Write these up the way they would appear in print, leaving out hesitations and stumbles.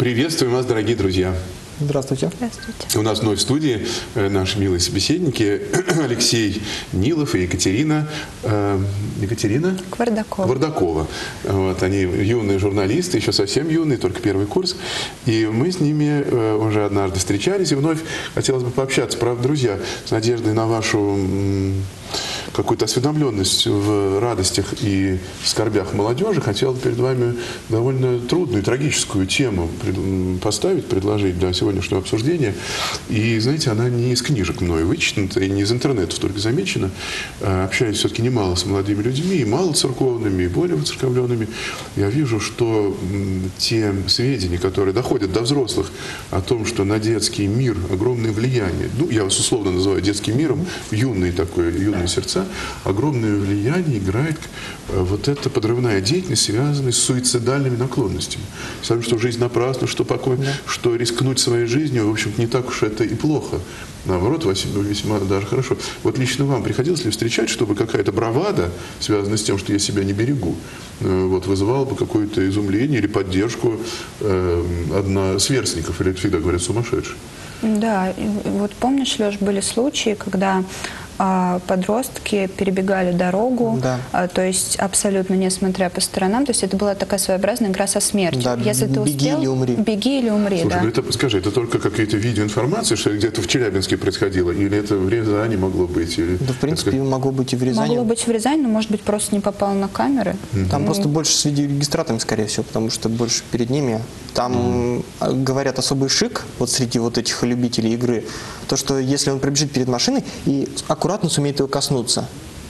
Приветствуем вас, дорогие друзья. Здравствуйте. У нас вновь в студии наши милые собеседники Алексей Нилов и Екатерина Квардакова. Вот, они юные журналисты, еще совсем юные, только первый курс. И мы с ними уже однажды встречались, и вновь хотелось бы пообщаться. Правда, друзья, с надеждой на вашу какую-то осведомленность в радостях и скорбях молодежи, хотел перед вами довольно трудную, трагическую тему предложить для сегодняшнего обсуждения. И, знаете, она не из книжек мною вычитана, и не из интернета только замечена. Общаюсь все-таки немало с молодыми людьми, и малоцерковными, и более воцерковленными. Я вижу, что те сведения, которые доходят до взрослых о том, что на детский мир огромное влияние, ну, я вас условно называю детским миром, юные сердца, огромное влияние играет вот эта подрывная деятельность, связанная с суицидальными наклонностями. Сами, что жизнь напрасна, что покой, что рискнуть своей жизнью, в общем-то, не так уж это и плохо. Наоборот, весьма даже хорошо. Вот лично вам приходилось ли встречать, чтобы какая-то бравада, связанная с тем, что я себя не берегу, вот, вызывала бы какое-то изумление или поддержку сверстников, или это всегда говорят сумасшедшие? Да, и вот помнишь, Леш, были случаи, когда подростки перебегали дорогу, то есть абсолютно не смотря по сторонам, то есть это была такая своеобразная игра со смертью. Да, если ты успел, беги или умри. Слушай, да. ну скажи, это только какие-то видеоинформации, что где-то в Челябинске происходило, или это в Рязани могло быть? Или да, в принципе, могло быть и в Рязани. Могло быть в Рязани, но, может быть, просто не попало на камеры. Там просто больше с видеорегистраторами, скорее всего, потому что больше перед ними. Там, говорят, особый шик вот среди вот этих любителей игры, то, что если он пробежит перед машиной и аккуратно сумеет его коснуться.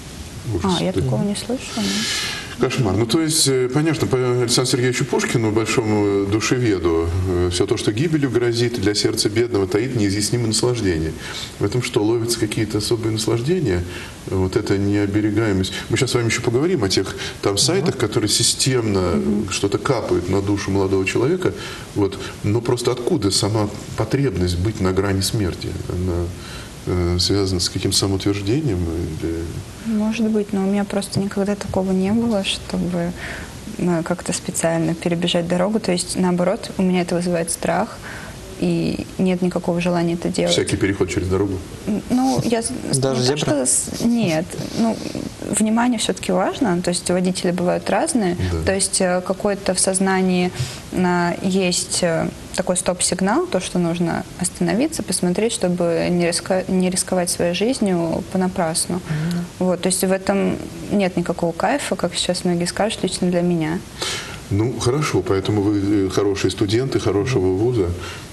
Я такого не слышала. Кошмар. Ну, то есть, понятно, по Александру Сергеевичу Пушкину, большому душеведу, все то, что гибелью грозит, для сердца бедного таит неизъяснимое наслаждение. В этом что, ловятся какие-то особые наслаждения? Вот это необерегаемость. Мы сейчас с вами еще поговорим о тех там сайтах, которые системно что-то капают на душу молодого человека. Вот. Но просто откуда сама потребность быть на грани смерти? Она связано с каким-то самоутверждением? Или... Может быть, но у меня просто никогда такого не было, чтобы как-то специально перебежать дорогу. То есть, наоборот, у меня это вызывает страх, и нет никакого желания это делать. Всякий переход через дорогу? Ну, я... Даже зебра? Нет. Ну, внимание все-таки важно. То есть водители бывают разные. Да. То есть какой-то в сознании есть такой стоп-сигнал, то, что нужно остановиться, посмотреть, чтобы не рисковать своей жизнью понапрасну. Вот, то есть в этом нет никакого кайфа, как сейчас многие скажут, лично для меня. Ну, хорошо, поэтому вы хорошие студенты хорошего вуза,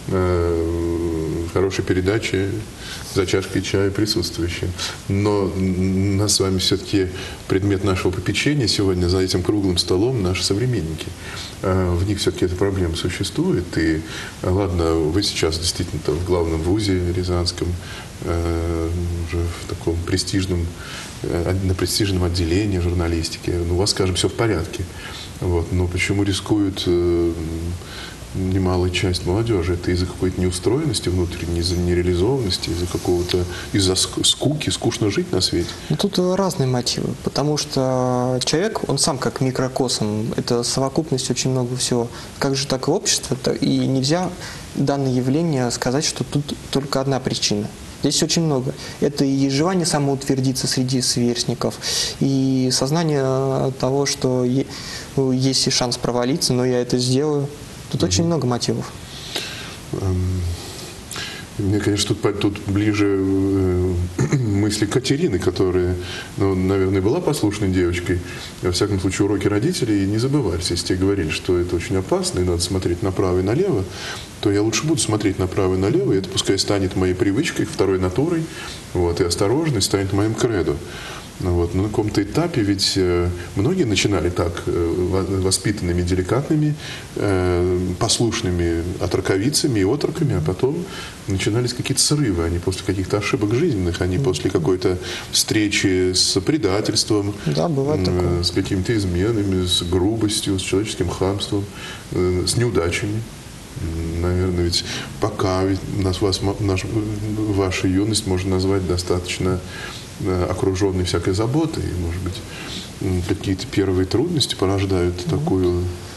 хорошей передачи, за чашкой чая присутствующие. Но нас с вами все-таки предмет нашего попечения сегодня за этим круглым столом наши современники. В них все-таки эта проблема существует. И ладно, вы сейчас действительно в главном вузе рязанском, уже в таком престижном, на престижном отделении журналистики. Ну, у вас, скажем, все в порядке. Вот. Но почему рискуют немалая часть молодежи? Это из-за какой-то неустроенности внутренней, из-за нереализованности, из-за скуки, скучно жить на свете? Ну, тут разные мотивы, потому что человек, он сам как микрокосм, это совокупность очень много всего. Как же так и общество, и нельзя данное явление сказать, что тут только одна причина. Здесь очень много. Это и желание самоутвердиться среди сверстников, и сознание того, что есть и шанс провалиться, но я это сделаю. Тут очень много мотивов. Мне, конечно, тут ближе мысли Катерины, которая, ну, наверное, была послушной девочкой. Во всяком случае, уроки родителей не забывались. Если тебе говорили, что это очень опасно, и надо смотреть направо и налево, то я лучше буду смотреть направо и налево, и это пускай станет моей привычкой, второй натурой, вот, и осторожность станет моим кредо. Вот. Но на каком-то этапе ведь многие начинали так, воспитанными, деликатными, послушными отроковицами и отроками, а потом начинались какие-то срывы, они после каких-то ошибок жизненных, они после какой-то встречи с предательством, да, бывает такое, с какими-то изменами, с грубостью, с человеческим хамством, с неудачами. Наверное, ведь пока ваша юность можно назвать достаточно окруженный всякой заботой, и, может быть, какие-то первые трудности порождают такую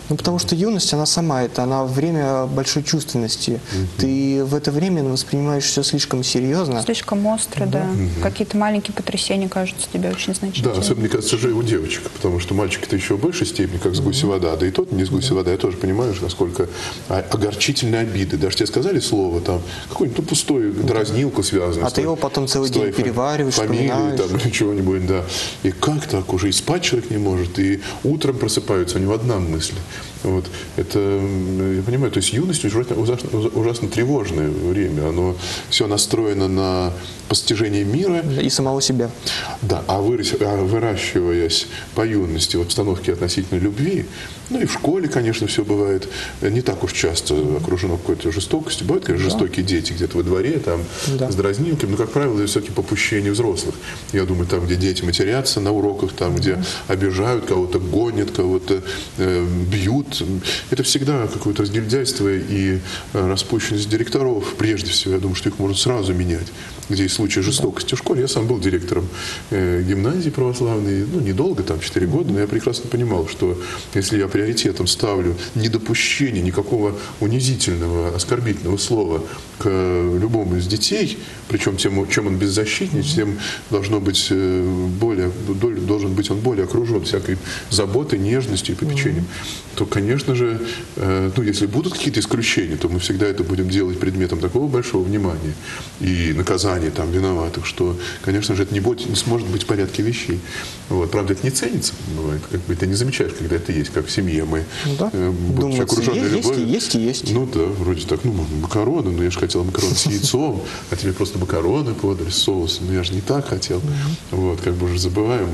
Ну, потому что юность, она сама, она время большой чувственности. Ты в это время воспринимаешь все слишком серьезно. Слишком остро, да. Какие-то маленькие потрясения кажутся тебе очень значительными. Да, особенно, мне кажется, же у девочек, потому что мальчик-то еще в большей степени, как с гуся вода, да и тот не с гуся вода, я тоже понимаю, насколько огорчительные обиды. Даже тебе сказали слово, там, какой-нибудь пустой дразнилку связанную. А ты его потом целый день перевариваешь, фамилией, там, или чего-нибудь, да. И как так уже? И спать человек не может, и утром просыпаются, у него одна мысль. Вот. Это, я понимаю, то есть юность ужасно тревожное время. Оно все настроено на постижение мира. И самого себя. Да, а выращиваясь по юности в обстановке относительно любви, ну и в школе, конечно, все бывает не так уж часто окружено какой-то жестокостью. Бывают, конечно, жестокие дети где-то во дворе, там, с дразнилками, но, как правило, это все-таки попущение взрослых. Я думаю, там, где дети матерятся на уроках, там, где обижают кого-то, гонят кого-то, бьют. Это всегда какое-то разгильдяйство и распущенность директоров. Прежде всего, я думаю, что их можно сразу менять, где есть случаи жестокости в школе. Я сам был директором гимназии православной, ну, недолго, там, 4 года, но я прекрасно понимал, что если я приоритетом ставлю недопущение никакого унизительного, оскорбительного слова к любому из детей, причем тем, чем он беззащитнее, тем должен быть он более окружен всякой заботой, нежностью и попечением, то, конечно же, ну, если будут какие-то исключения, то мы всегда это будем делать предметом такого большого внимания и наказания там виноватых, что, конечно же, это не сможет быть в порядке вещей. Вот. Правда, это не ценится, бывает, как бы ты не замечаешь, когда это есть, как в семье мы, будучи окруженной любовью. Есть. Ну да, вроде так, ну, макароны, но я же хотел макароны с яйцом, а тебе просто макароны подали с соусом, но я же не так хотел. Вот, как бы уже забываем.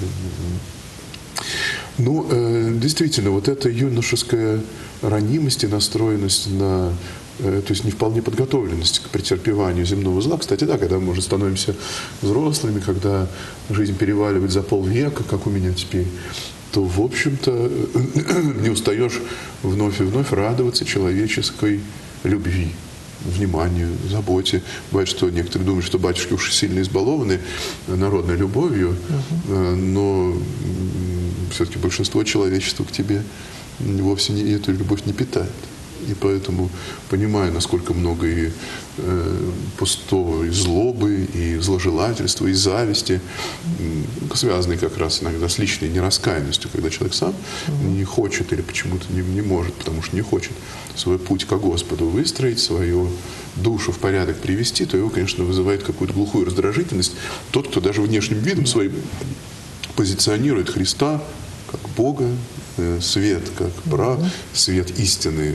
Ну, действительно, вот эта юношеская ранимость и настроенность на, то есть не вполне подготовленность к претерпеванию земного зла. Кстати, да, когда мы уже становимся взрослыми, когда жизнь переваливает за полвека, как у меня теперь, то, в общем-то, не устаешь вновь и вновь радоваться человеческой любви, вниманию, заботе. Бывает, что некоторые думают, что батюшки уж сильно избалованы народной любовью, но все-таки большинство человечества к тебе вовсе эту любовь не питает. И поэтому, понимая, насколько много и пустого, и злобы, и зложелательства, и зависти, связанные как раз иногда с личной нераскаянностью, когда человек сам не хочет или почему-то не может, потому что не хочет свой путь ко Господу выстроить, свою душу в порядок привести, то его, конечно, вызывает какую-то глухую раздражительность. Тот, кто даже внешним видом своим позиционирует Христа как Бога, свет как свет истины,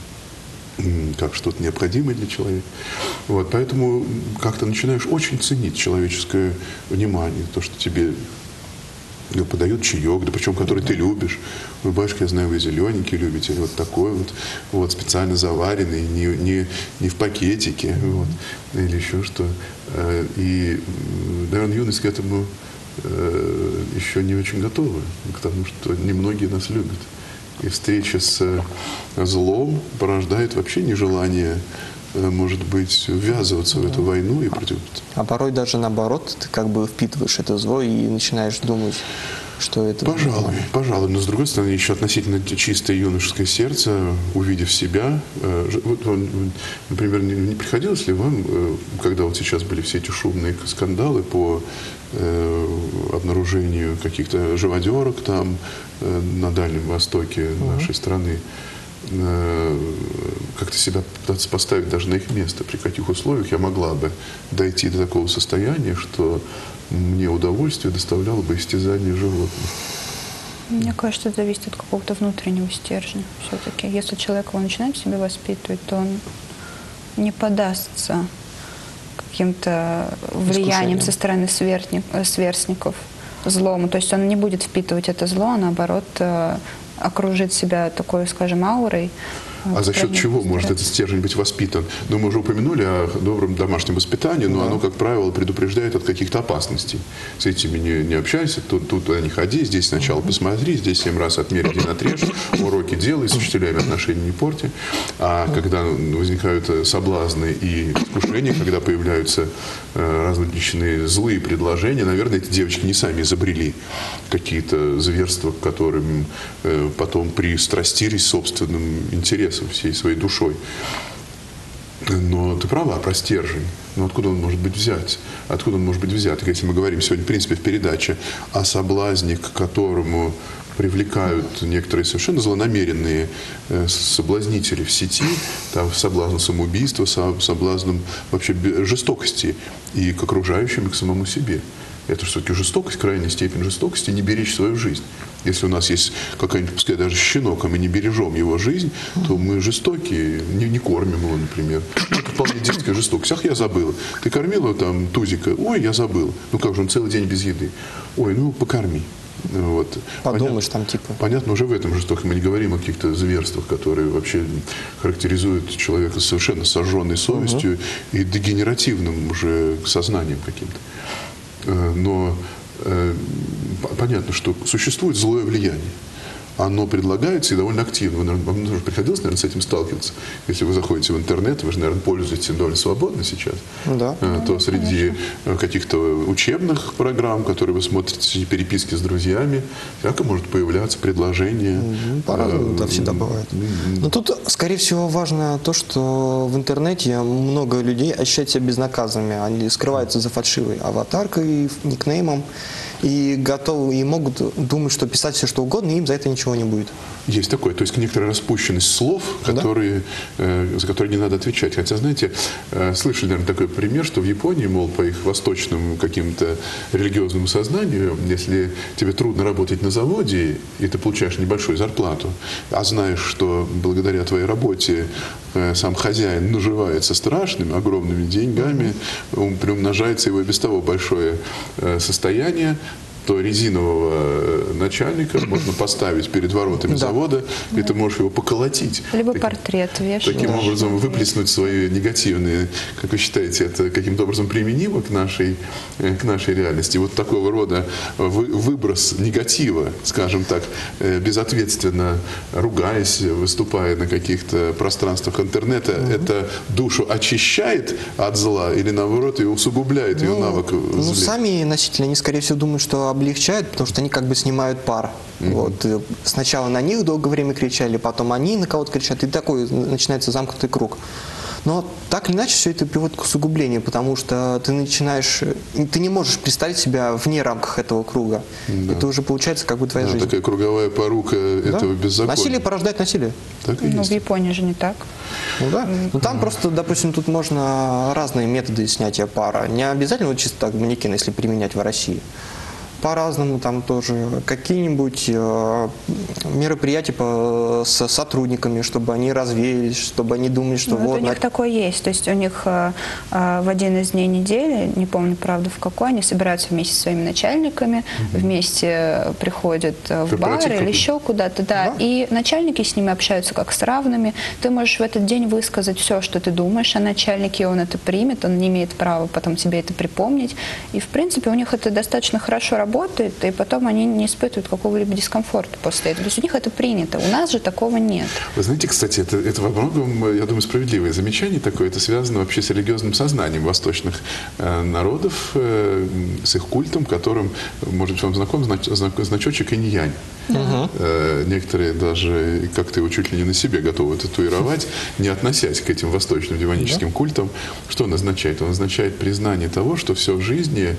как что-то необходимое для человека. Вот, поэтому как-то начинаешь очень ценить человеческое внимание, то, что тебе подают чаек, да причем который ты любишь. Вы, батюшка, я знаю, вы зелененький любите, или вот такой вот специально заваренный, не в пакетике, вот, или еще что. И, наверное, юность к этому еще не очень готова, к тому, что немногие нас любят. И встреча с злом порождает вообще нежелание, может быть, ввязываться в эту войну и противостоять. А порой даже наоборот, ты как бы впитываешь это зло и начинаешь думать, что это... Пожалуй. Но, с другой стороны, еще относительно чистое юношеское сердце, увидев себя... Вот, например, не приходилось ли вам, когда вот сейчас были все эти шумные скандалы по обнаружению каких-то живодерок там на Дальнем Востоке нашей страны, как-то себя пытаться поставить даже на их место, при каких условиях я могла бы дойти до такого состояния, что мне удовольствие доставляло бы истязание животных? Мне кажется, это зависит от какого-то внутреннего стержня все-таки. Если человек его начинает в себе воспитывать, то он не поддастся каким-то влиянием со стороны сверстников, злому. То есть он не будет впитывать это зло, а наоборот окружит себя такой, скажем, аурой А за счет правильно чего может стараться. этот стержень быть воспитан? Ну, мы уже упомянули о добром домашнем воспитании, но оно, как правило, предупреждает от каких-то опасностей. С этими не общайся, тут туда не ходи, здесь сначала посмотри, здесь 7 раз отмерь, один отрежь, уроки делай, с учителями отношения не порти. А когда возникают соблазны и искушения, когда появляются различные злые предложения, наверное, эти девочки не сами изобрели какие-то зверства, к которым потом пристрастились собственным интересом, всей своей душой. Но ты права про стержень. Но откуда он может быть взят? Откуда он может быть взят? Если мы говорим сегодня, в принципе, в передаче о соблазне, к которому привлекают некоторые совершенно злонамеренные соблазнители в сети, там, соблазн самоубийства, соблазном вообще жестокости и к окружающим, и к самому себе. Это все-таки жестокость, крайняя степень жестокости, не беречь свою жизнь. Если у нас есть какая-нибудь, пускай даже щенок, а мы не бережем его жизнь, то мы жестокие, не кормим его, например. Это вполне детская жестокость. Ах, я забыл. Ты кормила там тузика? Ой, я забыл. Ну как же, он целый день без еды. Ой, ну покорми. Вот. Подумаешь, там типа. Понятно, уже в этом жестоком. Мы не говорим о каких-то зверствах, которые вообще характеризуют человека с совершенно сожженной совестью и дегенеративным уже сознанием каким-то. Но понятно, что существует злое влияние. Оно предлагается и довольно активно. Вам тоже приходилось, наверное, с этим сталкиваться. Если вы заходите в интернет, вы же, наверное, пользуетесь им довольно свободно сейчас. Да. То среди каких-то учебных программ, которые вы смотрите, переписки с друзьями, всяко может появляться предложение. По-разному, да, всегда бывает. Но тут, скорее всего, важно то, что в интернете много людей ощущают себя безнаказанными. Они скрываются за фальшивой аватаркой, никнеймом. И готовы, и могут думать, что писать все, что угодно, и им за это ничего не будет. Есть такое. То есть некоторая распущенность слов, за которые не надо отвечать. Хотя, знаете, слышали, наверное, такой пример, что в Японии, мол, по их восточному каким-то религиозному сознанию, если тебе трудно работать на заводе, и ты получаешь небольшую зарплату, а знаешь, что благодаря твоей работе сам хозяин наживается страшными, огромными деньгами, приумножается его и без того большое состояние, то резинового начальника можно поставить перед воротами завода, и ты можешь его поколотить. Либо портрет вешать. Таким образом выплеснуть свои негативные, как вы считаете, это каким-то образом применимо к нашей реальности. Вот такого рода выброс негатива, скажем так, безответственно ругаясь, выступая на каких-то пространствах интернета, это душу очищает от зла или наоборот ее усугубляет, ее навык злить? Сами носители, они, скорее всего, думают, что облегчают, потому что они как бы снимают пар. Вот. Сначала на них долгое время кричали, потом они на кого-то кричат, и такой начинается замкнутый круг. Но так или иначе все это приводит к усугублению, потому что ты не можешь представить себя вне рамках этого круга. Да. Это уже получается как бы твоя жизнь. Такая круговая порука этого беззакония. Насилие порождает насилие. Так и есть. В Японии же не так. Ну да. Ну там просто, допустим, тут можно разные методы снятия пара. Не обязательно вот чисто так манекен, если применять в России. По-разному там тоже. Какие-нибудь мероприятия с сотрудниками, чтобы они развеялись, чтобы они думали, что вот. У них такое есть. То есть у них в один из дней недели, не помню, правда, в какой, они собираются вместе со своими начальниками, вместе приходят в бар или еще куда-то. Да. И начальники с ними общаются как с равными. Ты можешь в этот день высказать все, что ты думаешь о начальнике, он это примет, он не имеет права потом тебе это припомнить. И, в принципе, у них это достаточно хорошо работает, и потом они не испытывают какого-либо дискомфорта после этого. То есть у них это принято. У нас же такого нет. Вы знаете, кстати, это во многом, я думаю, справедливое замечание такое. Это связано вообще с религиозным сознанием восточных народов, с их культом, которым, может быть, вам знаком значочек инь-янь. Некоторые даже как-то его чуть ли не на себе готовы татуировать, не относясь к этим восточным демоническим культам. Что он означает? Он означает признание того, что все в жизни,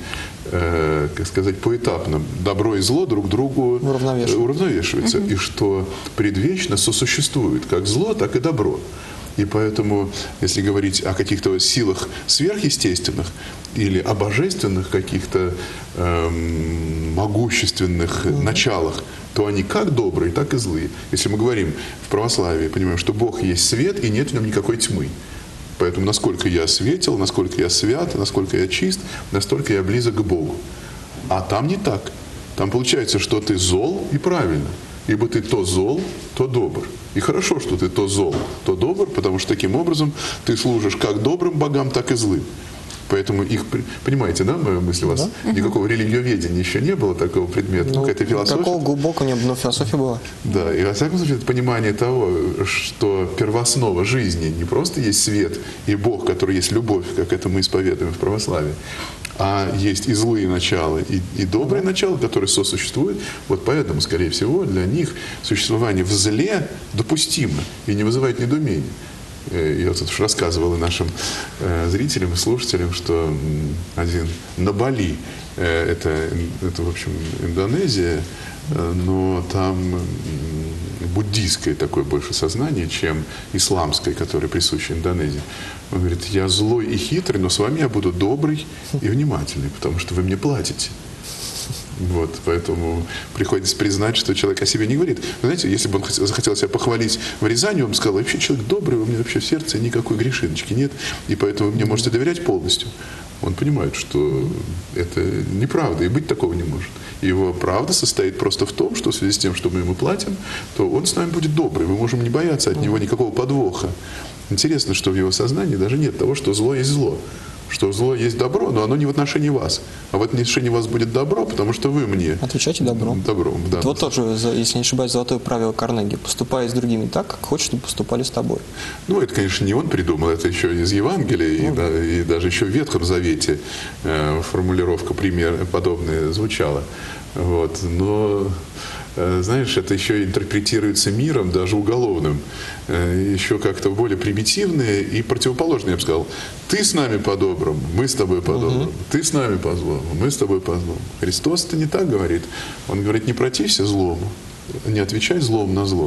как сказать, поэтапно добро и зло друг другу уравновешиваются. И что предвечно сосуществует как зло, так и добро. И поэтому, если говорить о каких-то силах сверхъестественных или о божественных каких-то могущественных началах, то они как добрые, так и злые. Если мы говорим в православии, понимаем, что Бог есть свет и нет в нем никакой тьмы. Поэтому насколько я светел, насколько я свят, насколько я чист, настолько я близок к Богу. А там не так. Там получается, что ты зол и правильно. ибо ты то зол, то добр. И хорошо, что ты то зол, то добр, потому что таким образом ты служишь как добрым богам, так и злым. Поэтому их, понимаете, да, мою мысль у вас? Да. Никакого религиоведения еще не было, такого предмета, какая-то философия. Такого глубокого не было, но философия была. Да, и во всяком случае, это понимание того, что первооснова жизни не просто есть свет и Бог, который есть любовь, как это мы исповедуем в православии, а есть и злые начала, и добрые начала, которые сосуществуют. Вот поэтому, скорее всего, для них существование в зле допустимо и не вызывает недоумения. Я вот уж рассказывал и нашим зрителям и слушателям, что один на Бали, это в общем, Индонезия, но там буддийское такое больше сознание, чем исламское, которое присуще Индонезии. Он говорит, я злой и хитрый, но с вами я буду добрый и внимательный, потому что вы мне платите. Вот, поэтому приходится признать, что человек о себе не говорит. Вы знаете, если бы он захотел себя похвалить в Рязани, он бы сказал, вообще человек добрый, у меня вообще в сердце никакой грешиночки нет, и поэтому вы мне можете доверять полностью. Он понимает, что это неправда, и быть такого не может. Его правда состоит просто в том, что в связи с тем, что мы ему платим, то он с нами будет добрый, мы можем не бояться от него никакого подвоха. Интересно, что в его сознании даже нет того, что зло есть зло. Что зло есть добро, но оно не в отношении вас. А в отношении вас будет добро, потому что вы мне... Отвечайте добром. Добром, да. Вот тоже, если не ошибаюсь, золотое правило Карнеги. Поступай с другими так, как хочешь, чтобы поступали с тобой. Ну, это, конечно, не он придумал, это еще из Евангелия, и даже еще в Ветхом Завете формулировка подобная звучала. Вот. Но... Знаешь, это еще интерпретируется миром, даже уголовным, еще как-то более примитивное и противоположное, я бы сказал. Ты с нами по-доброму, мы с тобой по-доброму. Ты с нами по-злому, мы с тобой по-злому. Христос-то не так говорит. Он говорит, не протився злому, не отвечай злому на зло,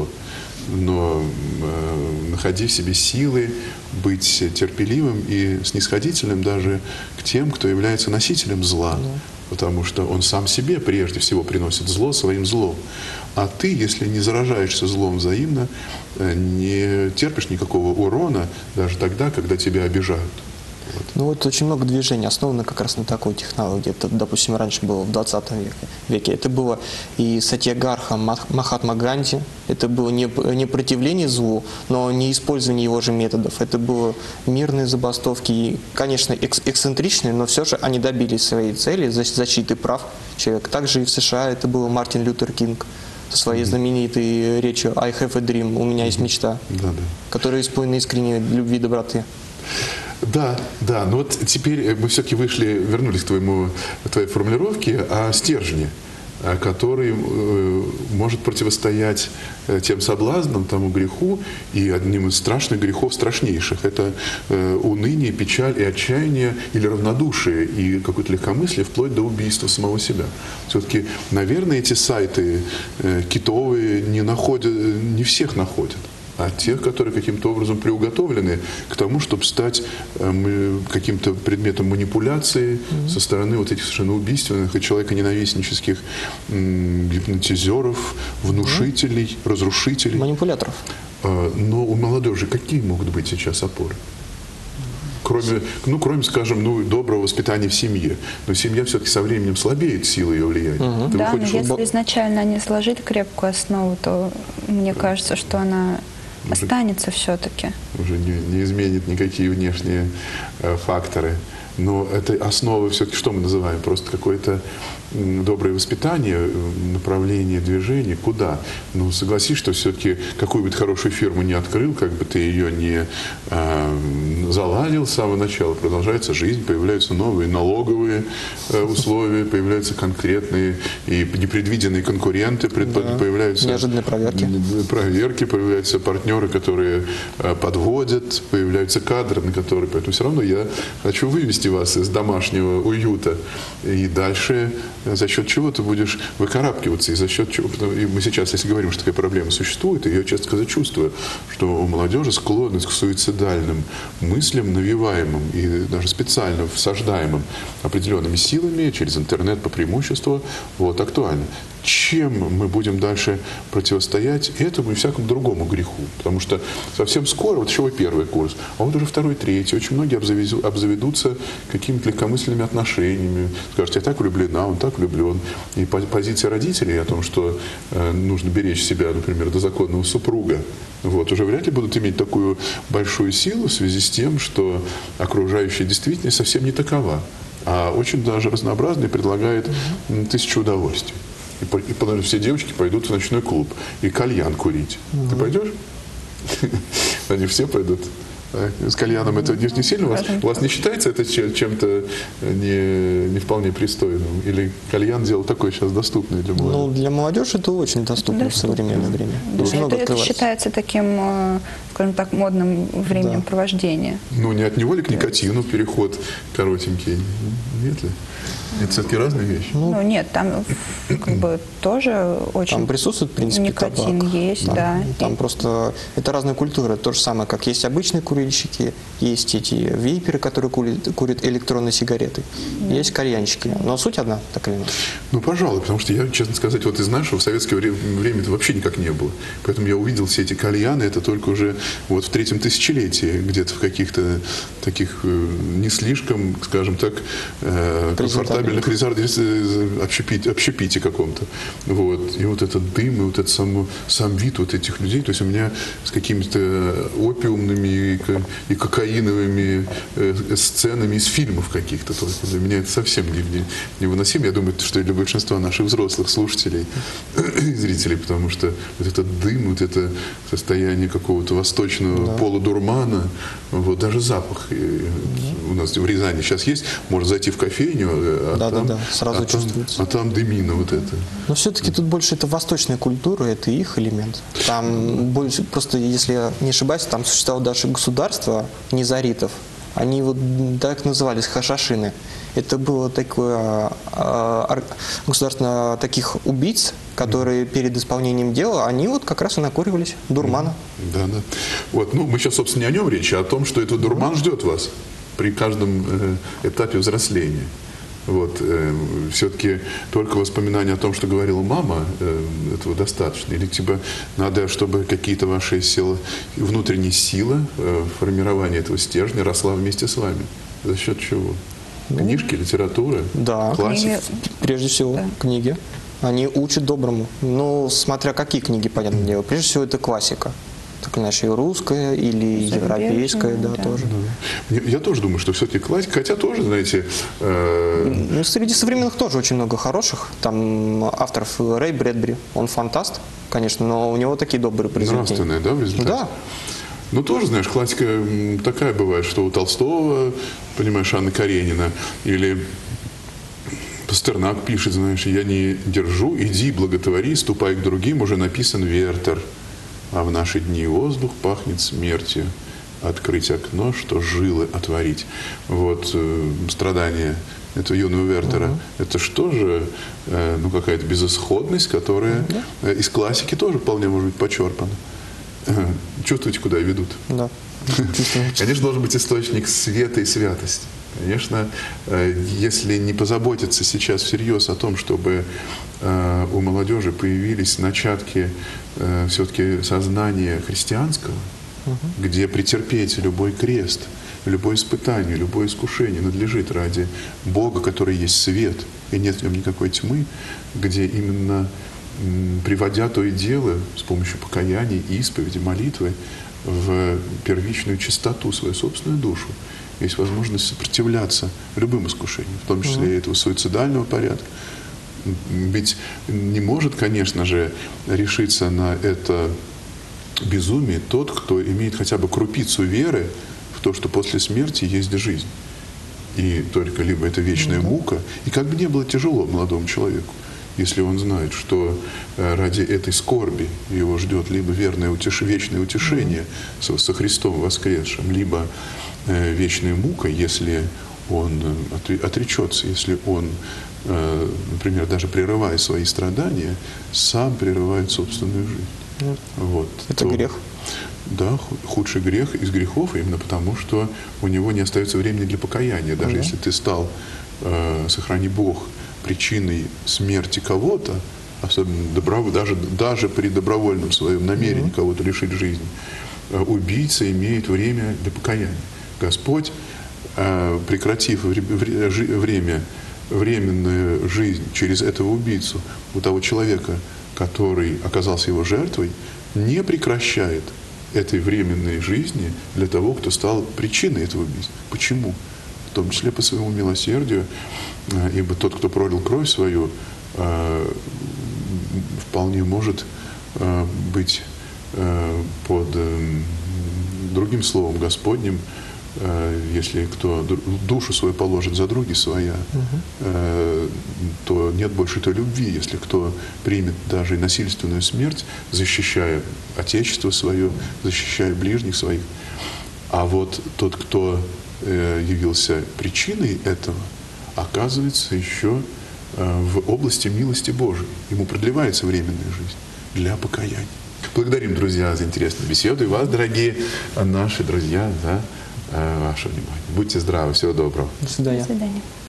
но находи в себе силы быть терпеливым и снисходительным даже к тем, кто является носителем зла. Потому что он сам себе прежде всего приносит зло своим злом. А ты, если не заражаешься злом взаимно, не терпишь никакого урона даже тогда, когда тебя обижают. Вот. Ну вот очень много движений основано как раз на такой технологии. Это, допустим, раньше было в 20 веке. Это было и Сатьягарха Махатма Ганди. Это было не противление злу, но не использование его же методов. Это было мирные забастовки. И, конечно, эксцентричные, но все же они добились своей цели защиты прав человека. Также и в США это был Мартин Лютер Кинг со своей знаменитой речью «I have a dream», «У меня есть мечта», которая исполнена искренней любви и доброты. Да, да, но вот теперь мы все-таки вернулись к твоей формулировке о стержне, который может противостоять тем соблазнам, тому греху, и одним из страшных грехов, страшнейших, это уныние, печаль и отчаяние, или равнодушие, и какое-то легкомыслие, вплоть до убийства самого себя. Все-таки, наверное, эти сайты китовые не всех находят, а тех, которые каким-то образом приуготовлены к тому, чтобы стать каким-то предметом манипуляции со стороны вот этих совершенно убийственных и человеконенавистнических гипнотизеров, внушителей, разрушителей. Манипуляторов. Но у молодежи какие могут быть сейчас опоры? Кроме, скажем, доброго воспитания в семье. Но семья все-таки со временем слабеет, сила ее влияния. Да, но если изначально не сложить крепкую основу, то мне кажется, что она останется все-таки. Уже не изменит никакие внешние факторы. Но это основа все-таки, что мы называем? Просто какое-то доброе воспитание, направление движения. Куда? Ну, согласись, что все-таки какую бы ты хорошую фирму не открыл, как бы ты ее не заладил с самого начала, продолжается жизнь, появляются новые налоговые условия, появляются конкретные и непредвиденные конкуренты, появляются неожиданные проверки, появляются партнеры, которые подводят, появляются кадры, на которые... Поэтому все равно я хочу вывести вас из домашнего уюта и дальше за счет чего ты будешь выкарабкиваться, и за счет чего. И мы сейчас, если говорим, что такая проблема существует, и я часто чувствую, что у молодежи склонность к суицидальным мыслям, навеваемым и даже специально всаждаемым определенными силами через интернет по преимуществу, вот, актуальна. чем мы будем дальше противостоять этому и всякому другому греху. Потому что совсем скоро, вот еще вы первый курс, а вот уже второй, третий, очень многие обзаведутся какими-то легкомысленными отношениями. Скажете, я так влюблена, он так влюблен. И позиция родителей о том, что нужно беречь себя, например, до законного супруга, вот, уже вряд ли будут иметь такую большую силу в связи с тем, что окружающая действительность совсем не такова, а очень даже разнообразная и предлагает тысячу удовольствий. И все девочки пойдут в ночной клуб и кальян курить. Ты пойдешь? Они все пойдут. С кальяном это не сильно у вас не считается это чем-то не вполне пристойным? Или кальян дело такое сейчас доступное для молодежи? Ну, для молодежи это очень доступно в современное время. Да, это считается таким, скажем так, модным времяпровождением. Ну, не от него ли к никотину переход коротенький? Нет ли? Это все-таки разные вещи? Ну, нет, там как бы тоже очень... Там присутствует, в принципе, никотин табак. есть, Там, да. Там просто... Это разная культура. То же самое, как есть обычные курильщики, есть эти вейперы, которые курят электронные сигареты, есть кальянщики. Но суть одна, так или иначе. Ну, пожалуй, потому что я, честно сказать, вот из нашего в советское время это вообще никак не было. Поэтому я увидел все эти кальяны, это только уже вот в третьем тысячелетии, где-то в каких-то таких не слишком, скажем так, комфортабельных общепите каком-то. Вот. И вот этот дым, и вот этот сам вид вот этих людей, то есть у меня с какими-то опиумными и кокаиновыми сценами из фильмов каких-то. Только для меня это совсем невыносимо. Я думаю, что и для большинства наших взрослых слушателей и зрителей, потому что вот этот дым, вот это состояние какого-то восточного полудурмана, вот даже запах у нас в Рязани сейчас есть, можно зайти в кофейню, сразу чувствуется. А там дымина вот это. Но все-таки тут больше это восточная культура, это их элемент. Там больше, просто, если я не ошибаюсь, там существовало даже государство низаритов. Они вот так назывались, хашашины. Это было такое государство таких убийц, которые перед исполнением дела, они вот как раз и накуривались дурмана. Да. Вот, ну, мы сейчас, собственно, не о нем речь, а о том, что этот дурман ждет вас при каждом этапе взросления. Вот, все-таки только воспоминания о том, что говорила мама, этого достаточно? Или типа надо, чтобы какие-то ваши силы, внутренние силы формирования этого стержня росла вместе с вами? За счет чего? Книжки, литература, классика? Прежде всего, книги. Они учат доброму. Ну, смотря какие книги, понятное дело. Прежде всего, это классика. Так иначе и русская, или европейская, тоже. Да. Я тоже думаю, что все-таки классика, хотя тоже, знаете... Ну, среди современных тоже очень много хороших. Там авторов Рэй Брэдбери, он фантаст, конечно, но у него такие добрые произведения. Нравственные, да, в результате? Да. Ну, тоже, знаешь, классика такая бывает, что у Толстого, понимаешь, Анна Каренина, или... Пастернак пишет, знаешь, я не держу, иди, благотвори, ступай к другим, уже написан Вертер. А в наши дни воздух пахнет смертью. Открыть окно, что жилы отворить. Вот страдания этого юного Вертера. Это что же, ну, какая-то безысходность, которая из классики тоже вполне может быть почерпана. Чувствуете, куда ведут? Да. Конечно, должен быть источник света и святости. Конечно, если не позаботиться сейчас всерьез о том, чтобы у молодежи появились начатки все-таки сознания христианского, где претерпеть любой крест, любое испытание, любое искушение надлежит ради Бога, который есть свет, и нет в нем никакой тьмы, где именно приводя то и дело с помощью покаяния, исповеди, молитвы в первичную чистоту свою собственную душу, есть возможность сопротивляться любым искушениям, в том числе и этого суицидального порядка. Ведь не может, конечно же, решиться на это безумие тот, кто имеет хотя бы крупицу веры в то, что после смерти есть жизнь. И только либо это вечная мука, и как бы не было тяжело молодому человеку, если он знает, что ради этой скорби его ждет либо верное вечное утешение со Христом воскресшим, либо вечная мука, если он отречется, если он, например, даже прерывая свои страдания, сам прерывает собственную жизнь. Вот. Это грех. Да, худший грех из грехов, именно потому, что у него не остается времени для покаяния. Даже если ты стал, сохрани Бог, причиной смерти кого-то, особенно даже при добровольном своем намерении кого-то лишить жизни, убийца имеет время для покаяния. Господь, прекратив временную жизнь через этого убийцу у того человека, который оказался его жертвой, не прекращает этой временной жизни для того, кто стал причиной этого убийства. Почему? В том числе по своему милосердию, ибо тот, кто пролил кровь свою, вполне может быть под другим словом Господним, если кто душу свою положит за други своя, то нет больше той любви. Если кто примет даже и насильственную смерть, защищая Отечество свое, защищая ближних своих. А вот тот, кто явился причиной этого, оказывается еще в области милости Божией. Ему продлевается временная жизнь для покаяния. Благодарим, друзья, за интересную беседу. И вас, дорогие наши друзья, за ваше внимание. Будьте здравы. Всего доброго. До свидания. До свидания.